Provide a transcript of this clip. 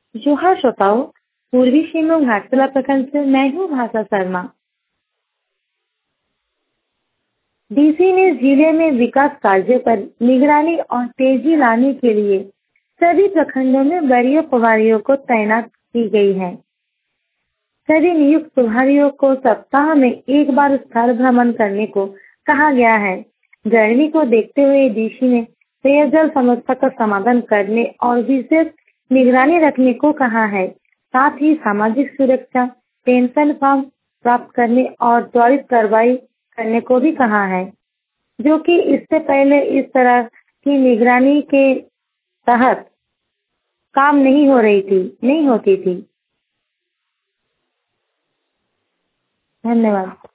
जोहार श्रोताओं, पूर्वी शिमोग घाटशिला प्रखंड से मैं हूँ भाषा शर्मा। डीसी ने जिले में विकास कार्यों पर निगरानी और तेजी लाने के लिए सभी प्रखंडों में वरीय प्रभारियों को तैनात की गई है। सभी नियुक्त प्रभारियों को सप्ताह में एक बार स्थल भ्रमण करने को कहा गया है। गर्मी को देखते हुए डीसी ने पेयजल समस्या का समाधान करने और विशेष निगरानी रखने को कहा है। साथ ही सामाजिक सुरक्षा पेंशन फॉर्म प्राप्त करने और त्वरित कार्रवाई करने को भी कहा है, जो कि इससे पहले इस तरह की निगरानी के तहत काम नहीं होती थी। धन्यवाद।